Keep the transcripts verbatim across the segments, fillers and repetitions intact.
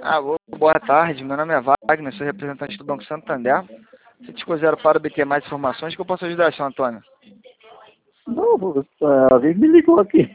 Alô, boa tarde. Meu nome é Wagner, sou representante do Banco Santander. Se te considero para obter mais informações, que eu posso ajudar, senhor Antônio? Não, uh, alguém me ligou aqui.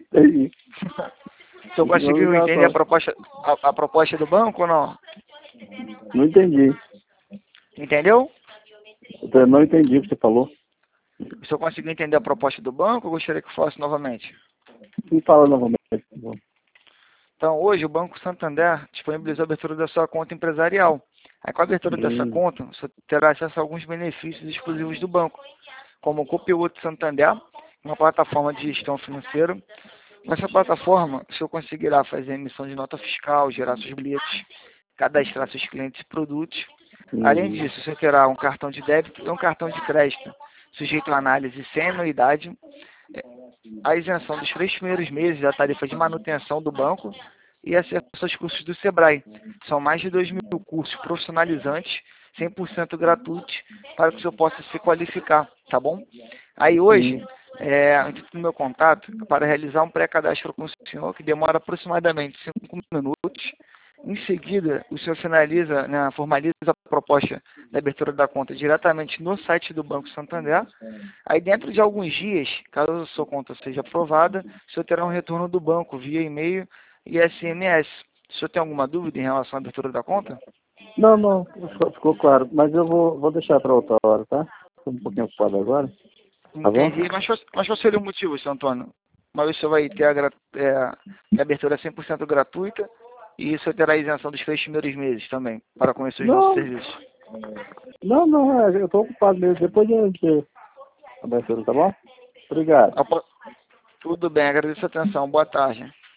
O senhor conseguiu entender a proposta, a, a proposta do banco ou não? Não entendi. Entendeu? Eu não entendi o que você falou. O senhor conseguiu entender a proposta do banco ou gostaria que fosse novamente? Me fala novamente. Então, hoje o Banco Santander disponibilizou a abertura da sua conta empresarial. Aí, com a abertura Hum. dessa conta, você terá acesso a alguns benefícios exclusivos do banco, como o Copilot Santander, uma plataforma de gestão financeira. Nessa plataforma, o senhor conseguirá fazer emissão de nota fiscal, gerar seus bilhetes, cadastrar seus clientes e produtos. Hum. Além disso, você terá um cartão de débito e um cartão de crédito, sujeito a análise sem anuidade, a isenção dos três primeiros meses da tarifa de manutenção do banco e acesso aos cursos do Sebrae. São mais de dois mil cursos profissionalizantes, cem por cento gratuitos, para que o senhor possa se qualificar, tá bom? Aí hoje, é, o intuito do meu contato é para realizar um pré-cadastro com o senhor, que demora aproximadamente cinco minutos. Em seguida, o senhor finaliza, né, formaliza a proposta da abertura da conta diretamente no site do Banco Santander. Aí, dentro de alguns dias, caso a sua conta seja aprovada, o senhor terá um retorno do banco via e-mail e S M S. O senhor tem alguma dúvida em relação à abertura da conta? Não, não, ficou, ficou claro. Mas eu vou, vou deixar para outra hora, tá? Estou um pouquinho ocupado agora. Tá bom? Entendi. Mas, qual- mas qual seria o motivo, senhor Antônio? Uma vez o senhor vai ter a, gra- é, a abertura cem por cento gratuita e o senhor terá a isenção dos três primeiros meses também, para conhecer os nossos Não, serviços. não, não, é, eu estou ocupado mesmo. Depois a gente abertura, tá bom? Obrigado. Apo- Tudo bem, agradeço a atenção. Boa tarde.